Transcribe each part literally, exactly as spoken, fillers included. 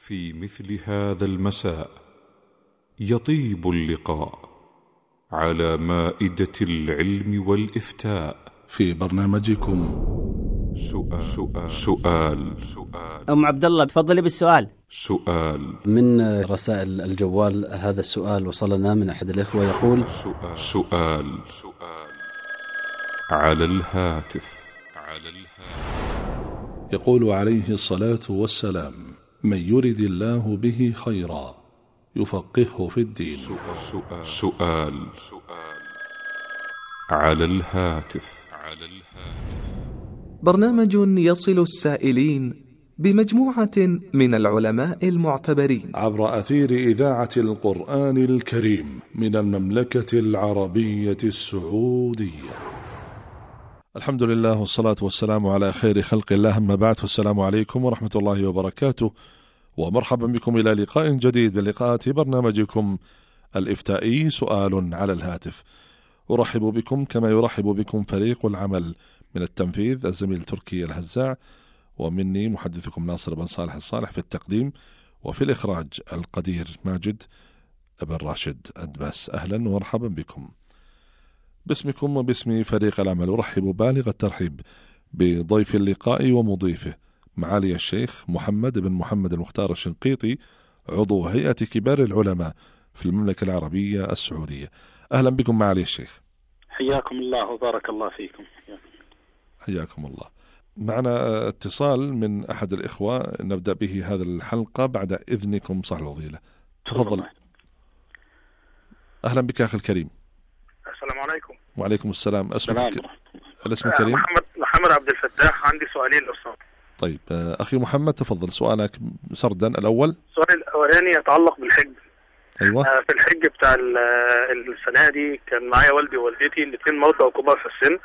في مثل هذا المساء يطيب اللقاء على مائدة العلم والإفتاء في برنامجكم سؤال سؤال سؤال, سؤال أم عبد الله تفضلي بالسؤال. سؤال من رسائل الجوال. هذا السؤال وصلنا من أحد الإخوة يقول: سؤال سؤال, سؤال على الهاتف على الهاتف يقول عليه الصلاة والسلام: من يرد الله به خيرا يفقهه في الدين. سؤال سؤال, سؤال, سؤال على الهاتف على الهاتف برنامج يصل السائلين بمجموعة من العلماء المعتبرين عبر أثير إذاعة القرآن الكريم من المملكة العربية السعودية. الحمد لله والصلاة والسلام على خير خلق الله، أما بعد، فالسلام عليكم ورحمة الله وبركاته، ومرحبا بكم إلى لقاء جديد من لقاءات برنامجكم الإفتائي سؤال على الهاتف. أرحب بكم كما يرحب بكم فريق العمل من التنفيذ الزميل تركي الهزاع، ومني محدثكم ناصر بن صالح الصالح في التقديم، وفي الإخراج القدير ماجد بن راشد أدباس. أهلا ومرحبا بكم. باسمكم وباسم فريق العمل أرحب بالغ الترحيب بضيف اللقاء ومضيفه معالي الشيخ محمد بن محمد المختار الشنقيطي، عضو هيئة كبار العلماء في المملكة العربية السعودية. أهلا بكم معالي الشيخ. حياكم الله وبارك الله فيكم. حياكم الله. معنا اتصال من أحد الإخوة نبدأ به هذه الحلقة بعد إذنكم صاحب الفضيلة. تفضل. أهلا بك أخي الكريم. السلام عليكم. وعليكم السلام. اسمك الاسم الكريم؟ محمد محمد عبد الفتاح. عندي سؤالين للأستاذ. طيب أخي محمد تفضل سؤالك سردا. الأول، السؤال الأولاني يتعلق بالحج. أيوة. في الحج بتاع السنة دي كان معايا والدي ووالدتي الاثنين مرضى وكبار في السن،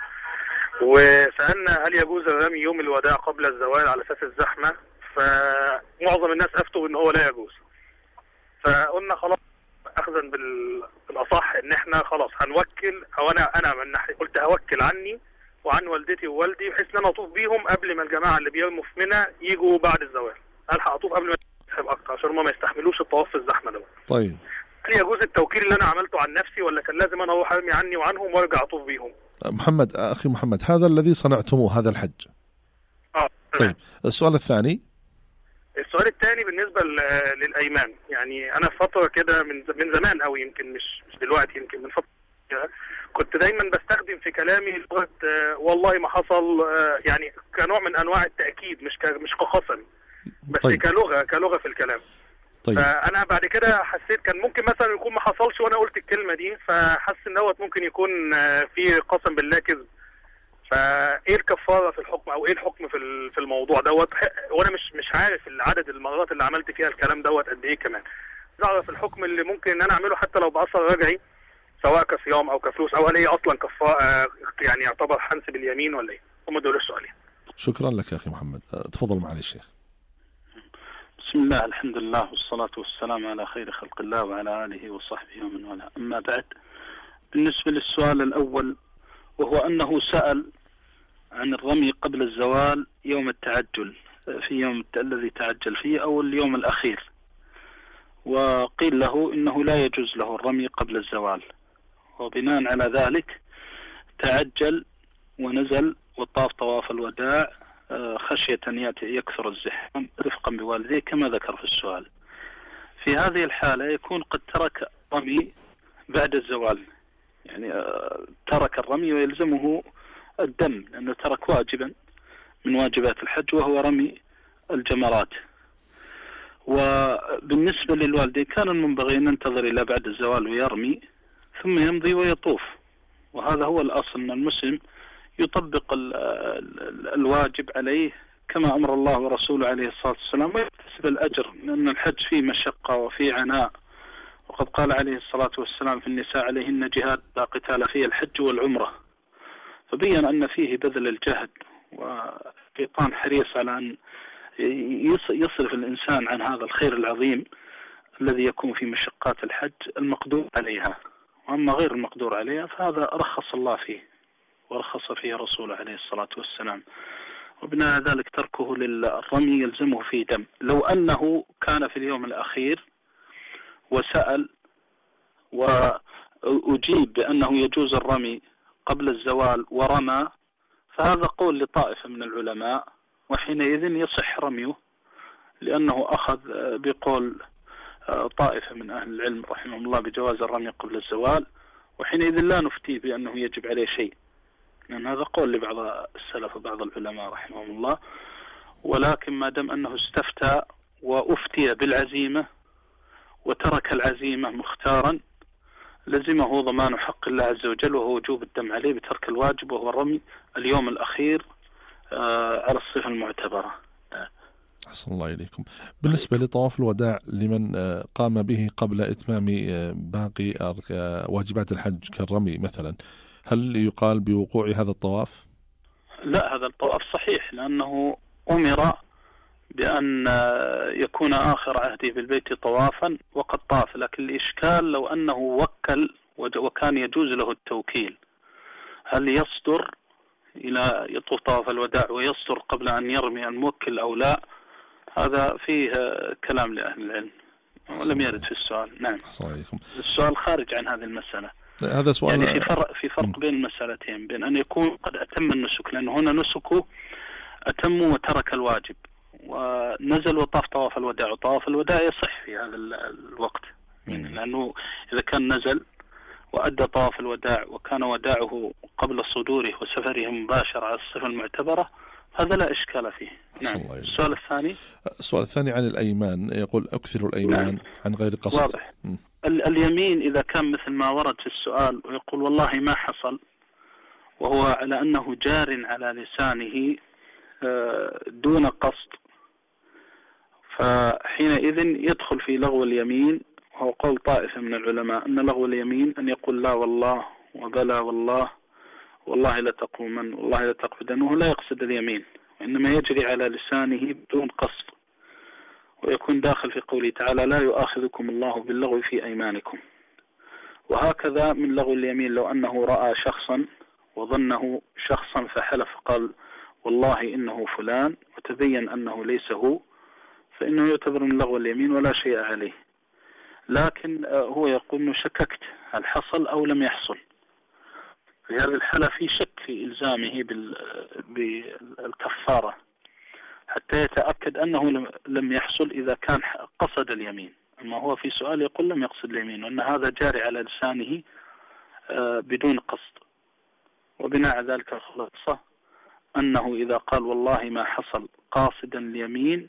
وسألنا هل يجوز الرمي يوم الوداع قبل الزوال على أساس الزحمة، فمعظم الناس أفتوا إن هو لا يجوز. فقلنا خلاص أخذا بالأصح إن إحنا خلاص هنوكل، أو أنا أنا من ناحية قلت هوكل عني وعن والدتي ووالدي بحيث إن أنا أطوف بيهم قبل ما الجماعة اللي بيرموا في منى يجوا بعد الزوال. ألحق أطوف قبل ما يسحب أكتر عشان هم ما يستحملوش الطواف في الزحمة ده. طيب هل يجوز التوكيل اللي أنا عملته عن نفسي، ولا كان لازم أنا أروح أرمي عني وعنهم وأرجع أطوف بيهم؟ محمد أخي محمد، هذا الذي صنعتموه هذا الحج. آه. طيب السؤال الثاني. السؤال الثاني بالنسبة للأيمان. يعني أنا فترة كده من من زمان أو يمكن مش مش دلوقتي، يمكن من فترة كنت دايما بستخدم في كلامي لغة والله ما حصل، يعني كنوع من أنواع التأكيد، مش مش كقسم بس. طيب. كلغة كلغة في الكلام. طيب. فأنا بعد كده حسيت كان ممكن مثلا يكون ما حصلش وأنا قلت الكلمة دي، فحس إن دوت ممكن يكون في قسم بالله كذب. فايه الكفاره في الحكم، او ايه الحكم في في الموضوع دوت؟ وانا مش مش عارف العدد المرات اللي عملت فيها الكلام دوت قد ايه كمان. اعرف الحكم اللي ممكن ان انا اعمله حتى لو باثر رجعي، سواء كصيام او كفلوس، او هل هي اصلا كفاره يعني يعتبر حنس باليمين ولا ايه؟ هم دول السؤالين. شكرا لك يا اخي محمد. تفضل معالي الشيخ. بسم الله، الحمد لله والصلاه والسلام على خير خلق الله وعلى اله وصحبه ومن والاه، اما بعد. بالنسبه للسؤال الاول، وهو انه سأل عن الرمي قبل الزوال يوم التعجل، في يوم الذي تعجل فيه أو اليوم الأخير، وقيل له إنه لا يجوز له الرمي قبل الزوال، وبناء على ذلك تعجل ونزل وطاف طواف الوداع خشية أن يأتي يكثر الزحام رفقا بوالديه كما ذكر في السؤال. في هذه الحالة يكون قد ترك الرمي بعد الزوال، يعني ترك الرمي ويلزمه الدم، لأنه ترك واجبا من واجبات الحج وهو رمي الجمرات. وبالنسبة للوالدين كان المنبغي أن ينتظر إلى بعد الزوال ويرمي ثم يمضي ويطوف، وهذا هو الأصل، أن المسلم يطبق ال ال الواجب عليه كما أمر الله ورسوله عليه الصلاة والسلام، ويكتسب الأجر، لأن الحج فيه مشقة وفيه عناء، وقد قال عليه الصلاة والسلام في النساء عليهن جهاد لا قتال فيه الحج والعمرة، فبين أن فيه بذل الجهد، وشيطان حريص على أن يصرف الإنسان عن هذا الخير العظيم الذي يكون في مشقات الحج المقدور عليها. وأما غير المقدور عليها فهذا رخص الله فيه ورخص فيه رسوله عليه الصلاة والسلام. وبناء على ذلك تركه للرمي يلزمه فيه دم. لو أنه كان في اليوم الأخير وسأل وأجيب بأنه يجوز الرمي قبل الزوال ورمى، فهذا قول لطائفة من العلماء، وحينئذ يصح رميه، لأنه أخذ بقول طائفة من أهل العلم رحمهم الله بجواز الرمي قبل الزوال، وحينئذ لا نفتي بأنه يجب عليه شيء، لأن هذا قول لبعض السلف وبعض العلماء رحمهم الله. ولكن ما دام أنه استفتى وأفتي بالعزيمة وترك العزيمة مختارا، لزمه ضمان حق الله عز وجل، وهو وجوب الدم عليه بترك الواجب، وهو الرمي اليوم الأخير على الصفة المعتبرة. أحسن الله إليكم. بالنسبة لطواف الوداع لمن قام به قبل إتمام باقي واجبات الحج كالرمي مثلا، هل يقال بوقوع هذا الطواف؟ لا، هذا الطواف صحيح، لأنه أمر بأن يكون آخر عهده بالبيت طوافا وقد طاف. لكن الإشكال لو أنه وكل وكان يجوز له التوكيل، هل يصدر إلى يطوف طواف الوداع ويصدر قبل أن يرمي الموكل أو لا؟ هذا فيه كلام لأهل العلم ولم يرد في السؤال. نعم، السؤال خارج عن هذه المسألة. هذا سؤال يعني في فرق في فرق بين المسألتين، بين أن يكون قد أتم النسك، لأنه هنا نسكه أتم وترك الواجب، ونزل وطاف طواف الوداع، وطواف الوداع يصح في هذا الوقت، لأنه إذا كان نزل وأدى طواف الوداع وكان وداعه قبل صدوره وسفره مباشر على الصفة المعتبرة، هذا لا إشكال فيه. نعم. السؤال الثاني السؤال الثاني عن الأيمان، يقول أكثر الأيمان. نعم. عن غير قصد. واضح. اليمين إذا كان مثل ما ورد في السؤال ويقول والله ما حصل، وهو على أنه جار على لسانه دون قصد، فحينئذ يدخل في لغو اليمين، وهو قول طائفة من العلماء أن لغو اليمين أن يقول لا والله وبلا والله والله لا تقومن والله لا تقعدن، وهو لا يقصد اليمين، وإنما يجري على لسانه بدون قصد، ويكون داخل في قوله تعالى لا يؤاخذكم الله باللغو في أيمانكم. وهكذا من لغو اليمين لو أنه رأى شخصا وظنه شخصا فحلف قال والله إنه فلان وتبين أنه ليس هو، فإنه يعتبر من لغو اليمين ولا شيء عليه. لكن هو يقول إنه شككت هل حصل أو لم يحصل، في هذه الحالة في شك في إلزامه بالكفارة حتى يتأكد أنه لم يحصل إذا كان قصد اليمين. أما هو في سؤال يقول لم يقصد اليمين، وأن هذا جاري على لسانه بدون قصد. وبناء على ذلك الخلاصة أنه إذا قال والله ما حصل قاصدا اليمين،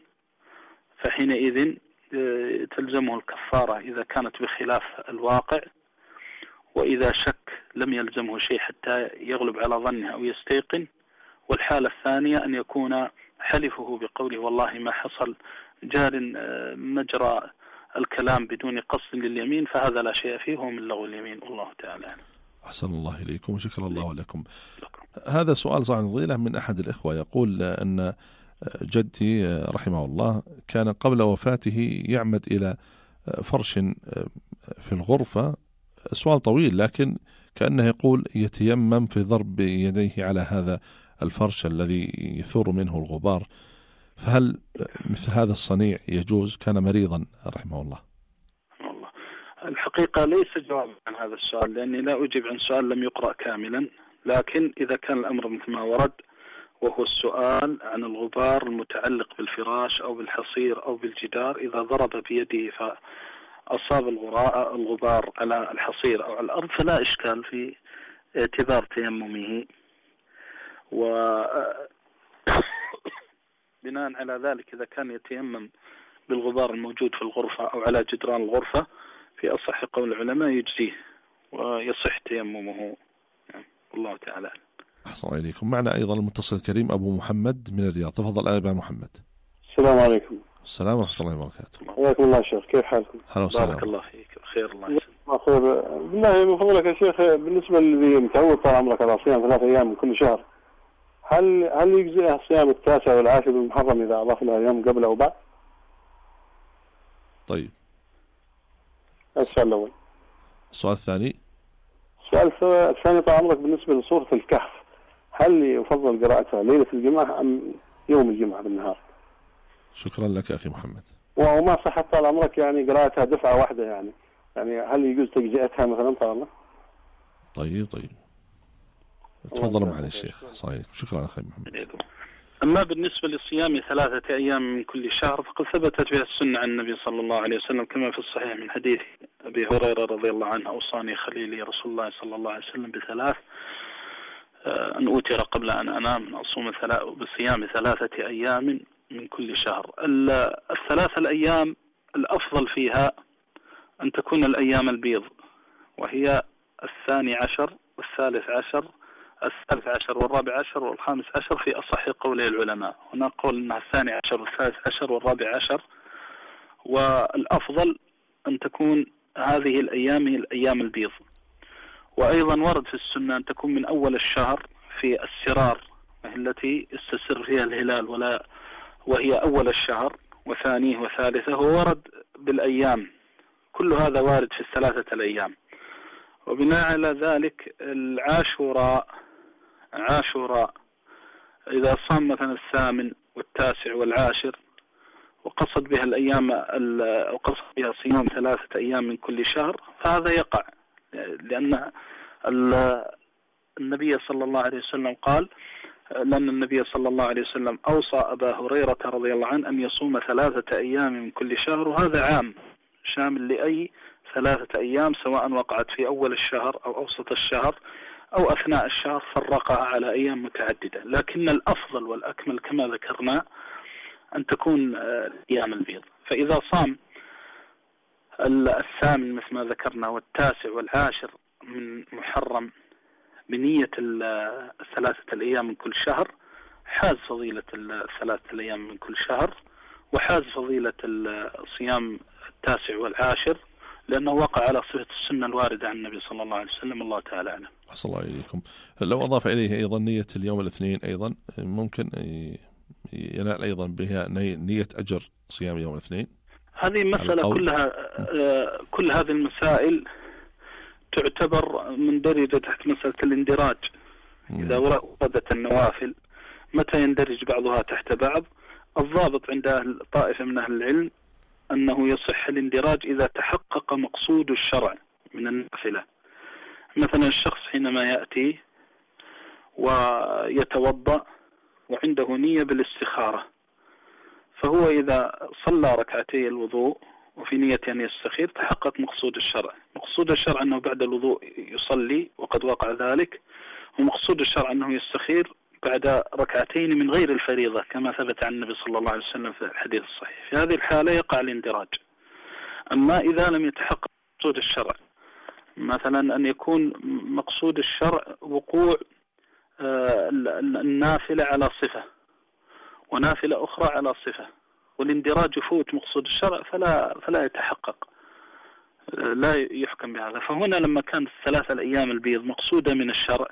فحينئذ تلزمه الكفارة إذا كانت بخلاف الواقع، وإذا شك لم يلزمه شيء حتى يغلب على ظنه أو يستيقن. والحالة الثانية أن يكون حلفه بقوله والله ما حصل جار مجرى الكلام بدون قصد لليمين، فهذا لا شيء فيه، هو من لغو اليمين، والله تعالى. أحسن الله إليكم وشكر الله لكم. هذا سؤال صاع نظيلة من أحد الإخوة، يقول أن جدي رحمه الله كان قبل وفاته يعمد إلى فرش في الغرفة. سؤال طويل، لكن كأنه يقول يتيمم في ضرب يديه على هذا الفرش الذي يثور منه الغبار، فهل مثل هذا الصنيع يجوز؟ كان مريضا رحمه الله. والله الحقيقة ليس جواب عن هذا السؤال، لأني لا أجيب عن سؤال لم يقرأ كاملا. لكن إذا كان الأمر مثل ما ورد، وهو السؤال عن الغبار المتعلق بالفراش أو بالحصير أو بالجدار، إذا ضرب بيده فأصاب الغبار على الحصير أو على الأرض فلا إشكال في اعتبار تيممه. وبناء على ذلك إذا كان يتيمم بالغبار الموجود في الغرفة أو على جدران الغرفة، في أصح قول العلماء يجزيه ويصح تيممه. الله تعالى. أحسن إليكم. معنا أيضا المتصل الكريم أبو محمد من الرياض. تفضل أبا محمد. السلام عليكم. السلام ورحمة الله وبركاته. حياكم الله شيخ، كيف حالكم؟ هلا وسهلا. بارك الله فيك. خير الله يسلمك. خير بالله. من فضلك يا شيخ، بالنسبة للي متعود طال عمرك على صيام ثلاث أيام من كل شهر، هل هل يجزئه الصيام التاسع والعاشر من محرم إذا أضاف لها يوم قبل أو بعد؟ طيب. السؤال الأول. السؤال الثاني. السؤال الثاني طال عمرك بالنسبة لسورة الكهف، هل يفضل قراءتها ليلة الجمعة أم يوم الجمعة بالنهار؟ شكرا لك أخي محمد. وما صحت طال عمرك يعني قراءتها دفعة واحدة يعني يعني هل يجوز تجزئتها مثلا طال الله؟ طيب طيب تفضل معنا الشيخ. صحيح. شكرا أخي محمد. أما بالنسبة لصيام ثلاثة أيام من كل شهر فقد ثبتت بها السنة عن النبي صلى الله عليه وسلم كما في الصحيح من حديث أبي هريرة رضي الله عنه: أوصاني خليلي رسول الله صلى الله عليه وسلم بثلاث: أن أوتر قبل أن أنام، أصوم بصيام ثلاثة أيام من كل شهر. الثلاثة الأيام الأفضل فيها أن تكون الأيام البيض، وهي الثاني عشر والثالث عشر الثالث عشر والرابع عشر والخامس عشر في أصح قولي العلماء. هنا قول أنها الثاني عشر والثالث عشر والرابع عشر، والأفضل أن تكون هذه الأيام هي الأيام البيض. وأيضا ورد في السنة أن تكون من أول الشهر في السرار التي استسر فيها الهلال ولا وهي أول الشهر وثانيه وثالثه، وورد بالأيام. كل هذا وارد في الثلاثة الأيام. وبناء على ذلك العاشوراء عاشوراء إذا صام مثلا الثامن والتاسع والعاشر وقصد بها الأيام وقصد بها صيام ثلاثة أيام من كل شهر فهذا يقع، لأن النبي صلى الله عليه وسلم قال لأن النبي صلى الله عليه وسلم أوصى أبا هريرة رضي الله عنه أن يصوم ثلاثة أيام من كل شهر، وهذا عام شامل لأي ثلاثة أيام سواء وقعت في أول الشهر أو أوسط الشهر أو أثناء الشهر، فرقها على أيام متعددة. لكن الأفضل والأكمل كما ذكرنا أن تكون أيام البيض. فإذا صام الثامن مثل ما ذكرنا والتاسع والعاشر من محرم بنية الثلاثة الأيام من كل شهر حاز فضيلة الثلاثة الأيام من كل شهر، وحاز فضيلة الصيام التاسع والعاشر، لأنه وقع على صفة السنة الواردة عن النبي صلى الله عليه وسلم. الله تعالى أعلم. أحسن الله إليكم. لو أضاف إليه أيضا نية اليوم الاثنين أيضا ممكن ينال أيضا بها نية أجر صيام يوم الاثنين. هذه مسألة كلها آه كل هذه المسائل تعتبر مندرجة تحت مسألة الاندراج. إذا وردت النوافل متى يندرج بعضها تحت بعض؟ الضابط عند أهل طائفة من أهل العلم أنه يصح الاندراج إذا تحقق مقصود الشرع من النافلة. مثلا الشخص حينما يأتي ويتوضأ وعنده نية بالاستخارة، فهو إذا صلى ركعتي الوضوء وفي نية أن يستخير تحقق مقصود الشرع. مقصود الشرع أنه بعد الوضوء يصلي وقد وقع ذلك، ومقصود الشرع أنه يستخير بعد ركعتين من غير الفريضة كما ثبت عن النبي صلى الله عليه وسلم في الحديث الصحيح. في هذه الحالة يقع الاندراج. أما إذا لم يتحقق مقصود الشرع، مثلا أن يكون مقصود الشرع وقوع النافلة على صفة ونافلة أخرى على صفة، والاندراج يفوت مقصود الشرع فلا فلا يتحقق، لا يحكم بهذا. فهنا لما كانت الثلاثة الأيام البيض مقصودة من الشرع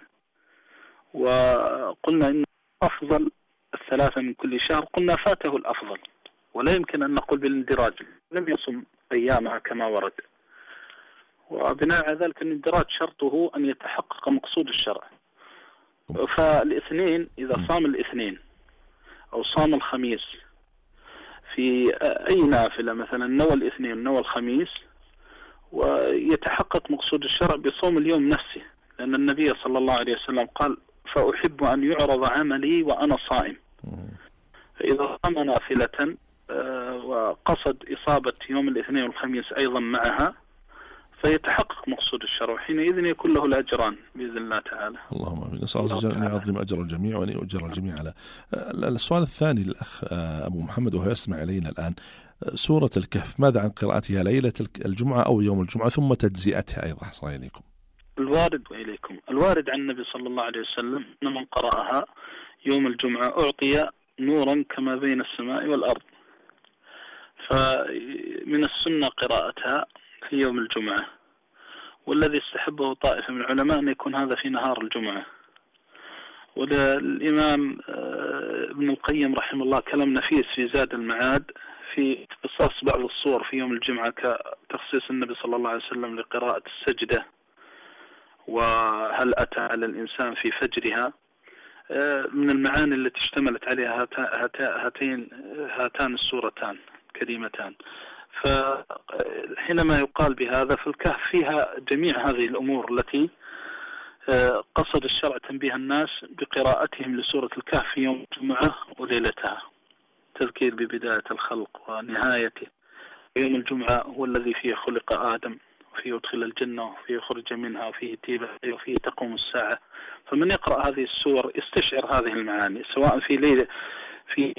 وقلنا إن أفضل الثلاثة من كل شهر، قلنا فاته الأفضل، ولا يمكن أن نقول بالاندراج، لم يصم أيامها كما ورد. وبناء على ذلك الاندراج شرطه أن يتحقق مقصود الشرع. فالاثنين إذا صام الاثنين أو صام الخميس في أي نافلة، مثلا نوى الاثنين نوى الخميس، ويتحقق مقصود الشرع بصوم اليوم نفسه، لأن النبي صلى الله عليه وسلم قال فأحب أن يعرض عملي وأنا صائم. فإذا صام نافلة وقصد إصابة يوم الاثنين والخميس أيضا معها فيتحقق مقصود الشرع، حينئذ يكون له الأجران بإذن الله تعالى. اللهم آمين. نسأل الله جل أن يعظم أجر الجميع وأن يؤجر الجميع على. السؤال الثاني للأخ أبو محمد وهو يسمع إلينا الآن: سورة الكهف ماذا عن قراءتها ليلة الجمعة أو يوم الجمعة ثم تجزئتها أيضا؟ أحسن إليكم. الوارد وإليكم الوارد عن النبي صلى الله عليه وسلم أن من قرأها يوم الجمعة أعطي نورا كما بين السماء والأرض. فمن السنة قراءتها في يوم الجمعة، والذي استحبه طائفة من العلماء أن يكون هذا في نهار الجمعة. وللإمام ابن القيم رحمه الله كلام نفيس في زاد المعاد في اختصاص بعض الصور في يوم الجمعة، كتخصيص النبي صلى الله عليه وسلم لقراءة السجدة وهل أتى على الإنسان في فجرها. من المعاني التي اشتملت عليها هاتين هاتان السورتان كريمتان. فحينما يقال بهذا فالكهف فيها جميع هذه الأمور التي قصد الشرع تنبيه الناس بقراءتهم لسورة الكهف في يوم الجمعة وليلتها، تذكير ببداية الخلق ونهايته. يوم الجمعة هو الذي فيه خلق آدم، وفيه يدخل الجنة، وفيه يخرج منها، وفيه تيبة، وفيه تقوم الساعة. فمن يقرأ هذه السور يستشعر هذه المعاني سواء في ليلة في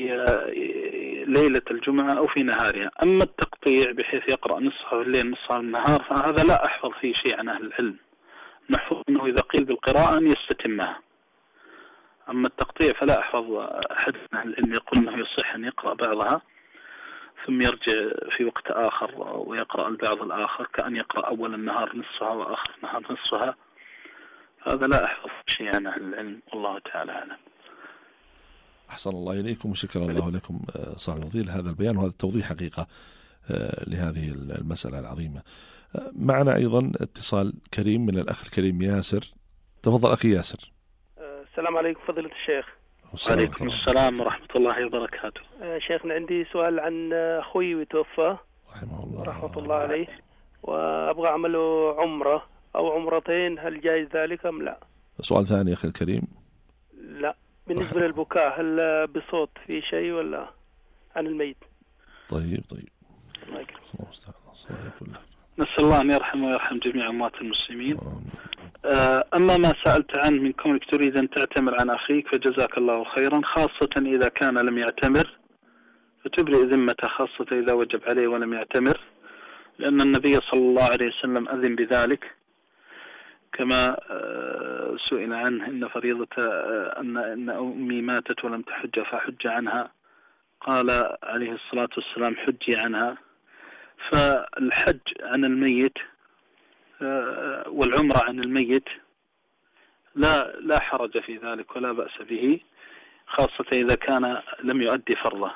ليلة الجمعة أو في نهارها. أما التقطيع بحيث يقرأ نصها في الليل نصها في النهار فهذا لا أحفظ فيه شيء عن أهل العلم، نحفظ أنه إذا قيل بالقراءة أن يستتمها. أما التقطيع فلا أحفظ أحد من أهل العلم يقول أنه يصح أن يقرأ بعضها ثم يرجع في وقت آخر ويقرأ البعض الآخر، كأن يقرأ أول النهار نصها وآخر النهار نصها. هذا لا أحفظ شيء عن أهل العلم، والله تعالى أعلم. أحسن الله إليكم وشكرا الله لكم صاحب الفضيلة هذا البيان وهذا التوضيح حقيقة لهذه المسألة العظيمة. معنا أيضا اتصال كريم من الأخ الكريم ياسر. تفضل أخي ياسر. السلام عليكم فضيلة الشيخ. وعليكم السلام ورحمة الله وبركاته. شيخنا عندي سؤال عن أخوي وتوفى رحمه الله رحمة الله عليه، وأبغى أعمله عمرة أو عمرتين، هل جائز ذلك أم لا؟ سؤال ثاني أخي الكريم. لا، بالنسبة للبكاء هل بصوت في شيء ولا عن الميت؟ طيب طيب الله يكرمك. نسأل الله أن يرحم ويرحم جميع أموات المسلمين. أما ما سألت عنه من كونك تريد أن تعتمر عن أخيك فجزاك الله خيرا، خاصة إذا كان لم يعتمر فتبرئ ذمته، خاصة إذا وجب عليه ولم يعتمر، لأن النبي صلى الله عليه وسلم أذن بذلك كما سئل عنه إن فريضة أن إن أمي ماتت ولم تحج فحج عنها، قال عليه الصلاة والسلام حجي عنها. فالحج عن الميت والعمرة عن الميت لا لا حرج في ذلك ولا بأس به، خاصة إذا كان لم يؤدي فرضه.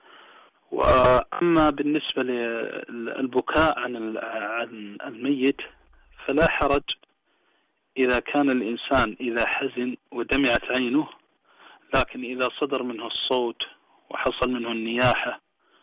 وأما بالنسبة للبكاء عن عن الميت فلا حرج إذا كان الإنسان إذا حزن ودمعت عينه، لكن إذا صدر منه الصوت وحصل منه النياحة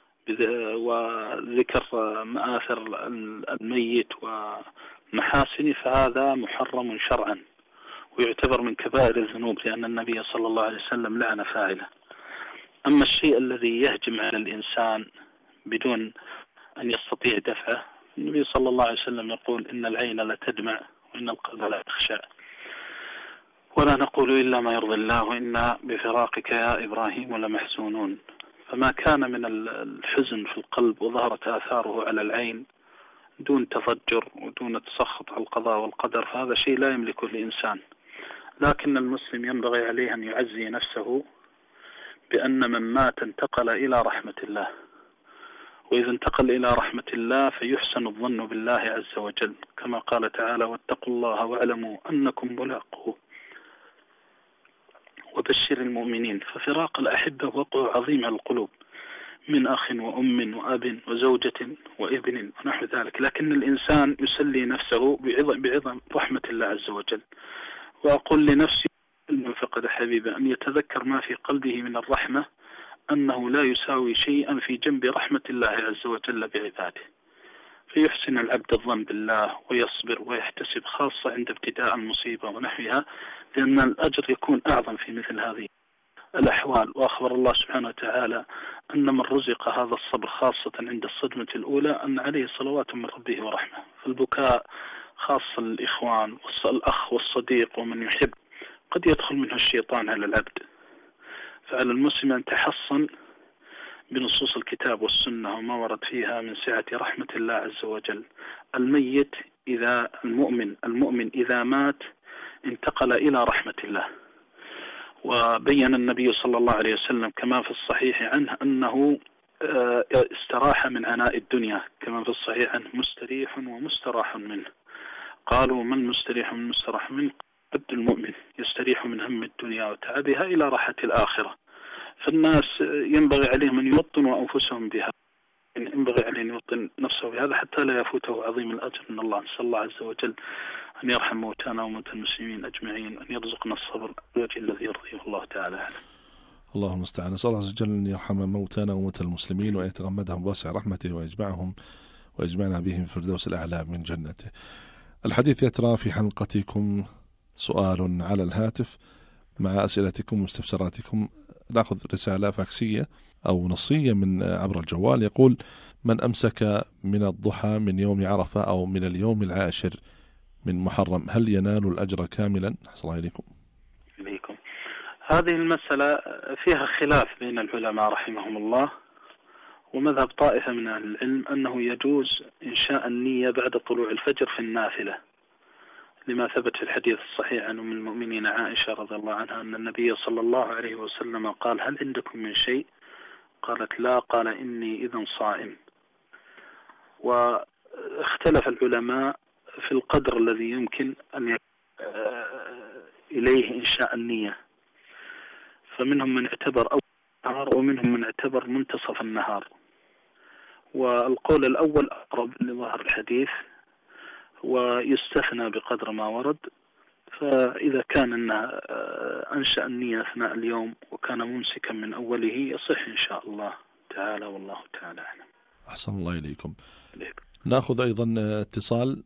وذكر مآثر الميت ومحاسنه فهذا محرم شرعا ويعتبر من كبائر الذنوب، لأن النبي صلى الله عليه وسلم لعن فاعله. أما الشيء الذي يهجم على الإنسان بدون أن يستطيع دفعه، النبي صلى الله عليه وسلم يقول إن العين لا تدمع وإن القلب لا يخشع، ولا نقول إلا ما يرضي الله وإنا بفراقك يا إبراهيم لمحزونون. فما كان من الحزن في القلب وظهرت آثاره على العين دون تضجر ودون تسخط على القضاء والقدر فهذا شيء لا يملكه الإنسان. لكن المسلم ينبغي عليه أن يعزي نفسه بأن من مات انتقل إلى رحمة الله، وإذا انتقل إلى رحمة الله فيحسن الظن بالله عز وجل كما قال تعالى واتقوا الله واعلموا أنكم ملاقوه وبشر المؤمنين. ففراق الأحبة وقوع عظيم على القلوب من أخ وأم وأب وزوجة وابن ونحو ذلك، لكن الإنسان يسلي نفسه بعظم, بعظم رحمة الله عز وجل. وأقول لنفسي من فقد حبيبه أن يتذكر ما في قلبه من الرحمة أنه لا يساوي شيئا في جنب رحمة الله عز وجل بعباده، فيحسن العبد الظن بالله ويصبر ويحتسب خاصة عند ابتداء المصيبة ونحوها، لأن الأجر يكون أعظم في مثل هذه الأحوال. وأخبر الله سبحانه وتعالى أن من رزق هذا الصبر خاصة عند الصدمة الأولى أن عليه صلوات من ربه ورحمة. فالبكاء خاصة الإخوان والأخ والصديق ومن يحب قد يدخل منه الشيطان على العبد، فعلى المسلم أن تحصن بنصوص الكتاب والسنة وما ورد فيها من سعة رحمة الله عز وجل. الميت إذا المؤمن المؤمن إذا مات انتقل إلى رحمة الله. وبين النبي صلى الله عليه وسلم كما في الصحيح عنه أنه استراح من عناء الدنيا كما في الصحيح عنه مستريح ومستراح منه. قالوا من مستريح ومستراح منه؟ عبد المؤمن يستريح من هم الدنيا وتعبها إلى راحة الآخرة. فالناس ينبغي عليهم أن يوطنوا أنفسهم بها ينبغي عليه أن يوطن نفسه بهذا حتى لا يفوته عظيم الأجر من الله. نسأل الله عز وجل أن يرحم موتانا وموتى المسلمين أجمعين، أن يرزقنا الصبر الوجه الذي يرضيه الله تعالى عنه. الله المستعان. نسأل الله عز وجل أن يرحم موتانا وموتى المسلمين وأن يتغمدهم بواسع رحمته ويجمعهم ويجمعنا بهم في الفردوس الأعلى من جنته. الحديث يترى في حلقتكم سؤال على الهاتف مع أسئلتكم واستفساراتكم. نأخذ رسالة فاكسية أو نصية من عبر الجوال. يقول: من أمسك من الضحى من يوم عرفة أو من اليوم العاشر من محرم هل ينال الأجر كاملا؟ أحسن الله إليكم. إليكم. هذه المسألة فيها خلاف بين العلماء رحمهم الله، ومذهب طائفة من أهل العلم أنه يجوز إنشاء النية بعد طلوع الفجر في النافلة، لما ثبت في الحديث الصحيح عن أم المؤمنين عائشة رضي الله عنها أن النبي صلى الله عليه وسلم قال: هل عندكم من شيء؟ قالت: لا. قال: إني إذن صائم. واختلف العلماء في القدر الذي يمكن أن إليه إنشاء النية، فمنهم من اعتبر أول النهار ومنهم من اعتبر منتصف النهار، والقول الأول أقرب لظاهر الحديث، ويستثنى بقدر ما ورد. فإذا كان أنه أنشأ النية أثناء اليوم وكان ممسكا من أوله يصح إن شاء الله تعالى، والله تعالى أعلم. أحسن الله إليكم. نأخذ أيضا اتصال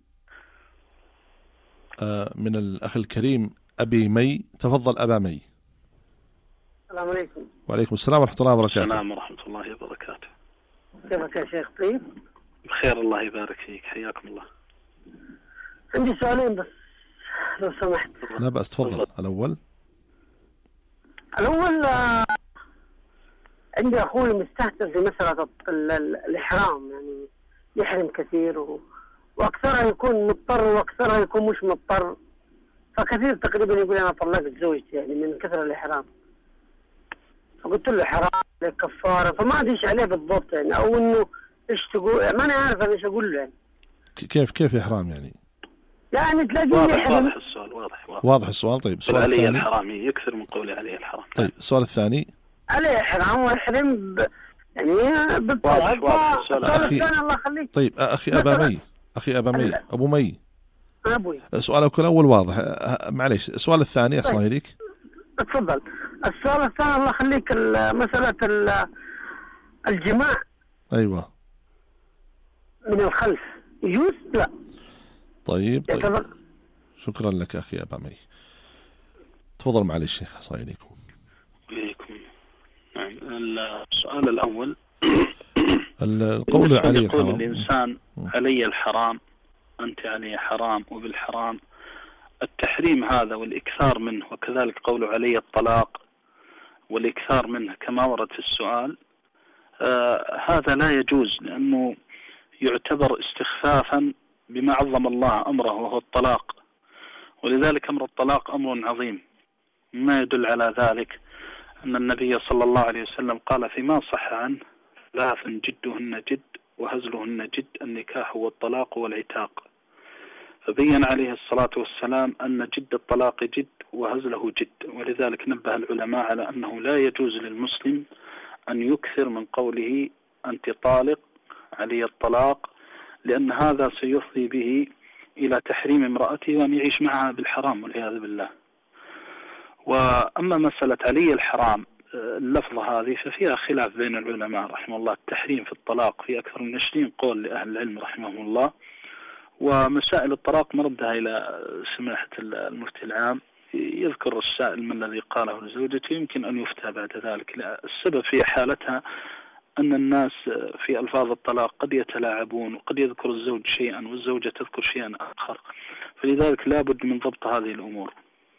من الأخ الكريم أبي مي. تفضل أبا مي. السلام عليكم. وعليكم السلام ورحمة الله وبركاته. السلام ورحمة الله وبركاته. كيفك يا شيخ؟ طيب بخير الله يبارك فيك، حياكم الله. عندي سؤالين بس لو سمحت. لا بأس، تفضل. الأول الأول آه عندي أخوي مستهتر في مسألة الإحرام، يعني يحرم كثير و... وأكثرها يكون مضطر وأكثرها يكون مش مضطر، فكثير تقريبا يقول أنا طلقت زوجتي يعني من كثر الإحرام. فقلت له حرام عليك كفارة، فما أدريش عليه بالضبط يعني، أو إنه إيش تقول، ما أنا عارف أنا إيش أقول له يعني. كيف كيف إحرام يعني؟ يعني تلاقيه واضح يحرم. واضح السؤال واضح واضح, واضح السؤال. طيب السؤال علي الثاني. الحرامي يكثر من قوله عليه الحرام. طيب السؤال الثاني. عليه إحرام ويحرم ب... يعني بالطلق. أخي الله يخليك. طيب أخي أبا مي أخي أبا مي أبو مي أبوي. سؤالك الأول واضح، معليش. السؤال الثاني أحسن الله إليك. تفضل. السؤال الثاني الله يخليك مسألة الجماع. أيوة. من الخلف يجوز؟ لا. طيب طيب يعتبر. شكرا لك أخي أبا مي. تفضل معلش الشيخ. أحسن الله إليكم. إليكم. نعم. السؤال الأول القول علي يقول الحرام. الإنسان علي الحرام، أنت علي حرام وبالحرام. التحريم هذا والإكثار منه، وكذلك قوله علي الطلاق والإكثار منه كما ورد في السؤال، آه هذا لا يجوز، لأنه يعتبر استخفافا بما عظم الله أمره وهو الطلاق، ولذلك أمر الطلاق أمر عظيم. ما يدل على ذلك أن النبي صلى الله عليه وسلم قال فيما صح عنه: ثلاث جدهن جد وهزلهن جد، النكاح والطلاق والعتاق. فبين عليه الصلاة والسلام أن جد الطلاق جد وهزله جد، ولذلك نبه العلماء على أنه لا يجوز للمسلم أن يكثر من قوله أنت طالق علي الطلاق، لأن هذا سيفضي به إلى تحريم امرأته وأن يعيش معها بالحرام والعياذ بالله. وأما مسألة علي الحرام اللفظة هذه ففيها خلاف بين العلماء رحمه الله. التحريم في الطلاق في أكثر من عشرين قول لأهل العلم رحمهم الله، ومسائل الطلاق مردها إلى سماحة المفتي العام، يذكر السائل ما الذي قاله لزوجته، يمكن أن يفتى بعد ذلك. السبب في حالتها أن الناس في ألفاظ الطلاق قد يتلاعبون، وقد يذكر الزوج شيئا والزوجة تذكر شيئا آخر، فلذلك لا بد من ضبط هذه الأمور،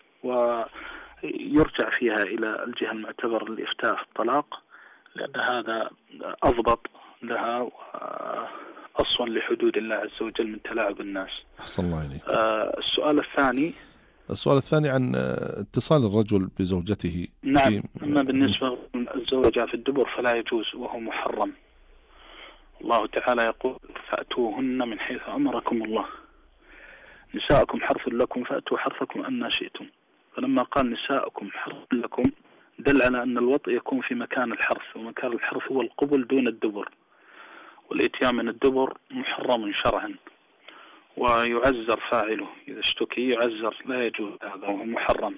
ويرجع فيها إلى الجهة المعتبر للإفتاء في الطلاق، لأن هذا أضبط لها وأصون لحدود الله عز وجل من تلاعب الناس. أحسن الله إليك. آه السؤال الثاني السؤال الثاني عن اتصال الرجل بزوجته. نعم. أما بالنسبة للزوجة في الدبر فلا يجوز وهو محرم. الله تعالى يقول: فأتوهن من حيث أمركم الله، نساءكم حرث لكم فأتوا حرثكم أن شئتم. فلما قال نساءكم حرث لكم دل على أن الوطء يكون في مكان الحرث، ومكان الحرث هو القبل دون الدبر. والإتيان من الدبر محرم شرعا ويعزر فاعله، إذا اشتكي يعزر، لا يجوز هذا وهو محرم.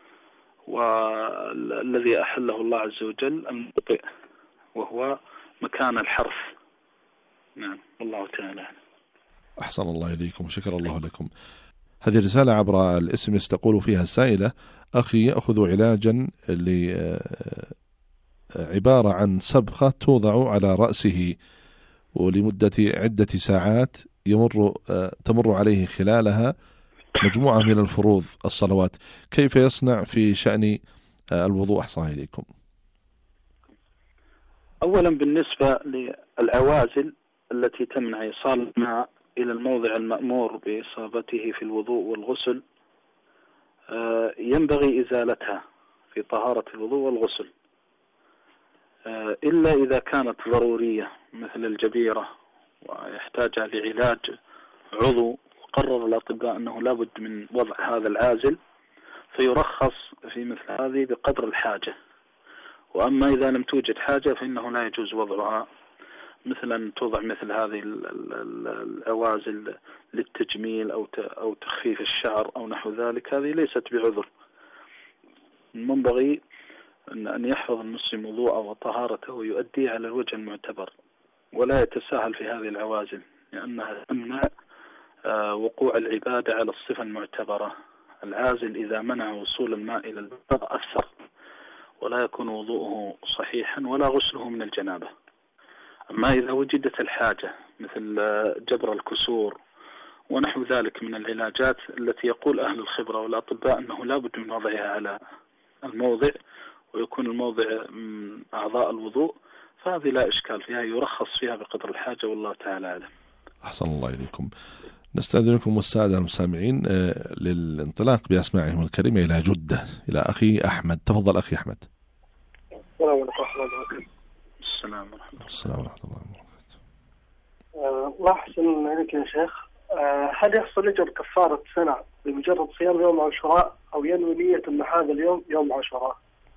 والذي أحله الله عز وجل الموطئ وهو مكان الحرث. نعم، والله تعالى. أحسن الله إليكم، شكر الله لكم. هذه رسالة عبر الاسم تقول فيها السائلة: أخي يأخذ علاجا عبارة عن صبغة توضع على رأسه ولمدة عدة ساعات يمر تمر عليه خلالها مجموعة من الفروض الصلوات، كيف يصنع في شأن الوضوء؟ أحسن إليكم. أولا بالنسبة للعوازل التي تمنع إيصال الماء إلى الموضع المأمور بإصابته في الوضوء والغسل ينبغي إزالتها في طهارة الوضوء والغسل، إلا إذا كانت ضرورية مثل الجبيرة ويحتاجها لعلاج عضو، قرر الأطباء أنه لا بد من وضع هذا العازل، فيرخص في مثل هذه بقدر الحاجة. وأما إذا لم توجد حاجة فإنه لا يجوز وضعها، مثلا توضع مثل هذه العوازل للتجميل أو أو تخفيف الشعر أو نحو ذلك، هذه ليست بعذر. المنبغي أن يحفظ المسلم وضوءه وطهارته ويؤديه على الوجه المعتبر، ولا يتساهل في هذه العوازل، لأنها تمنع وقوع العبادة على الصفة المعتبرة. العازل إذا منع وصول الماء إلى البلغ أثر، ولا يكون وضوءه صحيحا ولا غسله من الجنابة. أما إذا وجدت الحاجة مثل جبر الكسور ونحو ذلك من العلاجات التي يقول أهل الخبرة والأطباء أنه لا بد من وضعها على الموضع ويكون الموضع من أعضاء الوضوء، فهذه لا إشكال فيها، يرخص فيها بقدر الحاجة، والله تعالى أعلم. أحسن الله إليكم. نستأذنكم والسادة المستمعين للانطلاق بأسماعهم الكريمة إلى جدة، إلى أخي أحمد. تفضل أخي أحمد. السلام عليكم ورحمة الله وبركاته. السلام ورحمة الله. السلام ورحمة الله وبركاته. الله يحسن عليك يا شيخ. هل يحصل أجر كفارة سنة بمجرد صيام يوم عاشوراء أو ينوي نية أن هذا اليوم يوم عاشوراء؟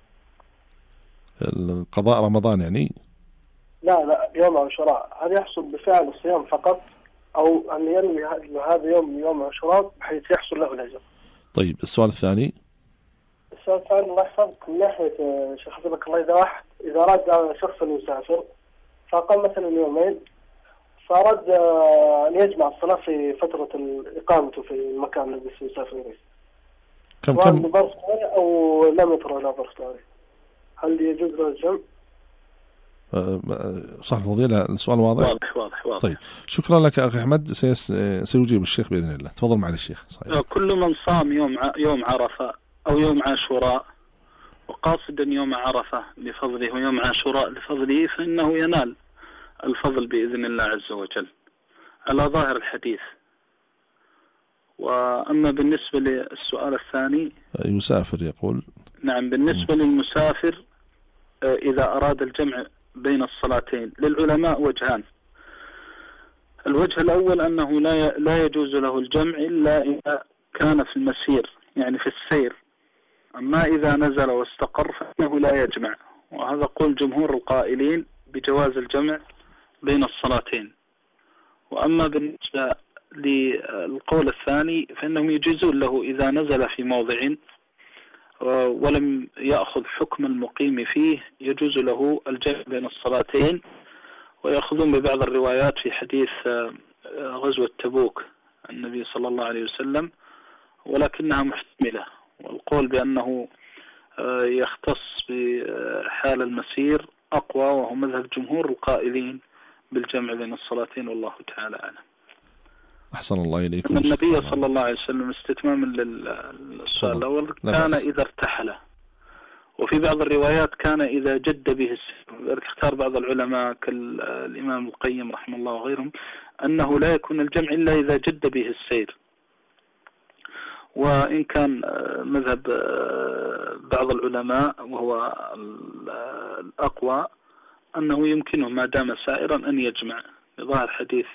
قضاء رمضان يعني؟ لا لا، يوم عاشوراء، هل يحصل بفعل الصيام فقط أو أن ينوي هذا يوم يوم عاشوراء بحيث يحصل له الأجر؟ طيب السؤال الثاني. السؤال الثاني الله يحفظك من ناحية شيخ حفظك الله، إذا واحد إذا أراد شخص يسافر فأقام مثلا يومين، فأراد أن يجمع الصلاة في فترة إقامته في المكان الذي سيسافر إليه، كم كم بظرف طارئ أو لم يطرأ لا ظرف طارئ، هل يجوز له الجمع؟ صح الفضيلة، السؤال واضح؟ واضح واضح واضح. طيب شكرا لك أخي أحمد، سيس... سيجيب الشيخ بإذن الله. تفضل معي الشيخ. صحيح. كل من صام يوم ع... يوم عرفة أو يوم عاشوراء وقاصدا يوم عرفة لفضله ويوم عاشوراء لفضله فإنه ينال الفضل بإذن الله عز وجل على ظاهر الحديث. وأما بالنسبة للسؤال الثاني، يسافر يقول. نعم، بالنسبة م. للمسافر إذا أراد الجمع بين الصلاتين للعلماء وجهان. الوجه الأول أنه لا لا يجوز له الجمع إلا إذا كان في المسير، يعني في السير. أما إذا نزل واستقر فإنه لا يجمع، وهذا قول جمهور القائلين بجواز الجمع بين الصلاتين. وأما بالنسبة للقول الثاني فإنهم يجوزون له إذا نزل في موضع ولم يأخذ حكم المقيم فيه، يجوز له الجمع بين الصلاتين، ويأخذون ببعض الروايات في حديث غزوة تبوك النبي صلى الله عليه وسلم، ولكنها محتملة. والقول بأنه يختص بحال المسير أقوى، وهو مذهب جمهور القائلين بالجمع بين الصلاتين، والله تعالى أعلم. أحسن الله إليكم. النبي صلى الله عليه وسلم استتماما للسؤال الأول كان إذا ارتحل، وفي بعض الروايات كان إذا جد به السير. اختار بعض العلماء كالإمام القيم رحمه الله وغيرهم أنه لا يكون الجمع إلا إذا جد به السير. وإن كان مذهب بعض العلماء وهو الأقوى أنه يمكنه ما دام سائرا أن يجمع، لظاهر حديث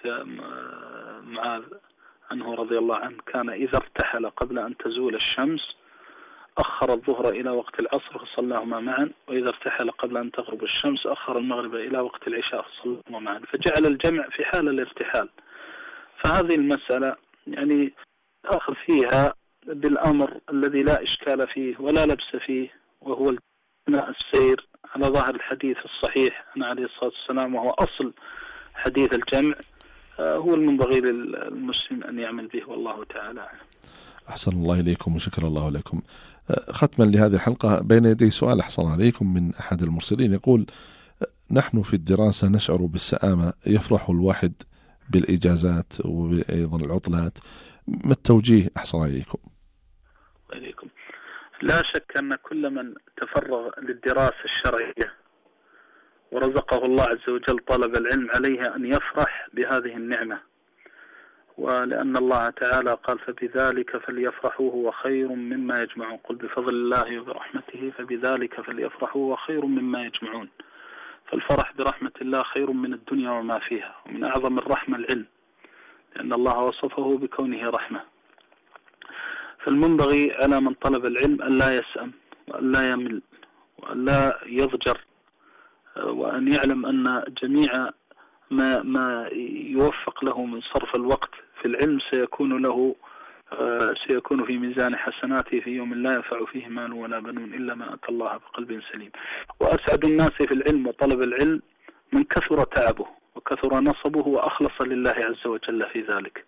معاذ عنه رضي الله عنه كان إذا ارتحل قبل أن تزول الشمس أخر الظهر إلى وقت العصر فصلاهما معا، وإذا ارتحل قبل أن تغرب الشمس أخر المغرب إلى وقت العشاء فصلاهما معا، فجعل الجمع في حال الارتحال. فهذه المسألة يعني أخذ فيها بالأمر الذي لا إشكال فيه ولا لبس فيه، وهو أثناء السير على ظاهر الحديث الصحيح عن عليه الصلاة والسلام، وهو أصل حديث الجمع، هو المنبغي للمسلم أن يعمل به، والله تعالى أعلم. أحسن الله إليكم وشكر الله لكم. ختما لهذه الحلقة بين يدي سؤال أحسن عليكم من أحد المرسلين، يقول: نحن في الدراسة نشعر بالسآمة، يفرح الواحد بالإجازات وأيضا العطلات، ما التوجيه أحسن عليكم؟ عليكم. لا شك أن كل من تفرغ للدراسة الشرعية ورزقه الله عز وجل طلب العلم عليه أن يفرح بهذه النعمة، ولأن الله تعالى قال: فبذلك فليفرحوا هو خير مما يجمعون، قل بفضل الله وبرحمته فبذلك فليفرحوا هو خير مما يجمعون. فالفرح برحمة الله خير من الدنيا وما فيها، ومن أعظم الرحمة العلم، لأن الله وصفه بكونه رحمة. فالمنبغي على من طلب العلم أن لا يسأم وأن لا يمل وأن لا يضجر، وأن يعلم أن جميع ما ما يوفق له من صرف الوقت في العلم سيكون له سيكون في ميزان حسناته في يوم لا ينفع فيه مال ولا بنون إلا ما أتى الله بقلب سليم. وأسعد الناس في العلم وطلب العلم من كثر تعبه وكثر نصبه وأخلص لله عز وجل في ذلك.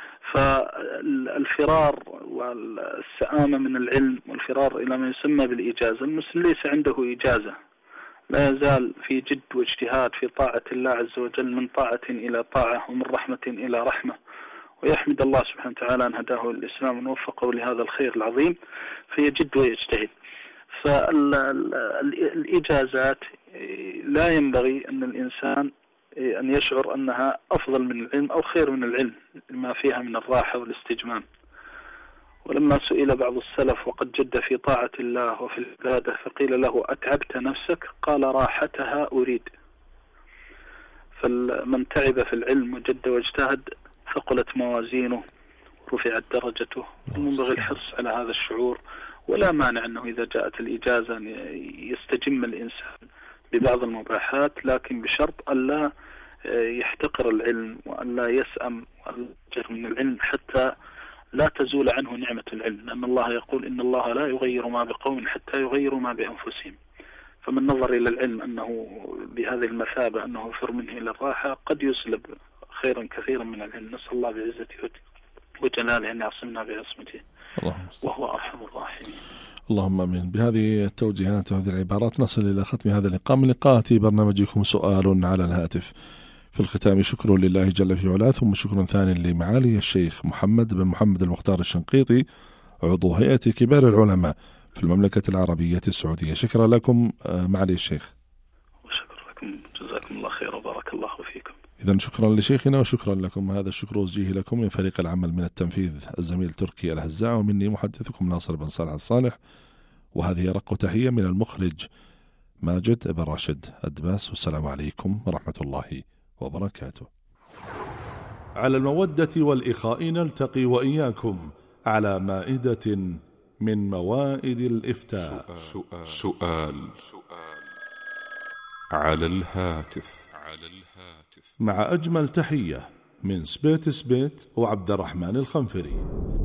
فالفرار والسآمة من العلم والفرار إلى ما يسمى بالإجازة، المسلم ليس عنده إجازة، لا يزال في جد واجتهاد في طاعة الله عز وجل، من طاعة إلى طاعة ومن رحمة إلى رحمة، ويحمد الله سبحانه وتعالى أن هداه الإسلام ووفقه لهذا الخير العظيم، فيجد ويجتهد. فالإجازات لا ينبغي أن الإنسان أن يشعر أنها أفضل من العلم أو خير من العلم لما فيها من الراحة والاستجمام. ولما سئل بعض السلف وقد جد في طاعة الله وفي العبادة فقيل له: أتعبت نفسك؟ قال: راحتها أريد. فمن تعب في العلم وجد واجتهد ثقلت موازينه ورفعت درجته. المنبغي الحرص على هذا الشعور، ولا مانع أنه إذا جاءت الإجازة يستجم الإنسان ببعض المباحات، لكن بشرط ألا يحتقر العلم وألا يسأم وألا يجر من العلم حتى لا تزول عنه نعمة العلم، لأن الله يقول: إن الله لا يغير ما بقوم حتى يغيروا ما بأنفسهم. فمن نظر إلى العلم أنه بهذه المثابة أنه فر منه إلى الراحة قد يسلب خيرا كثيرا من العلم. نسأل الله بعزته وجلاله أن يعصمنا بعصمته وهو أرحم الراحمين. اللهم امين. بهذه التوجيهات وهذه العبارات نصل إلى ختم هذا اللقاء من لقاءات برنامجكم سؤال على الهاتف. في الختام شكر لله جل في علاه، ثم شكر ثاني لمعالي الشيخ محمد بن محمد المختار الشنقيطي عضو هيئة كبار العلماء في المملكة العربية السعودية. شكرا لكم معالي الشيخ. وشكرا لكم، جزاكم الله خير وبارك الله فيكم. إذن شكرا لشيخنا وشكرا لكم. هذا الشكر وجيه لكم من فريق العمل من التنفيذ الزميل تركي الهزاع، ومني محدثكم ناصر بن صالح الصالح. وهذه رق تحية من المخرج ماجد بن راشد الدباس، والسلام عليكم ورحمة الله وبركاته. على المودة والإخاء نلتقي وإياكم على مائدة من موائد الإفتاء. سؤال, سؤال, سؤال على الهاتف على الهاتف مع أجمل تحية من سبيت سبيت وعبد الرحمن الخنفري.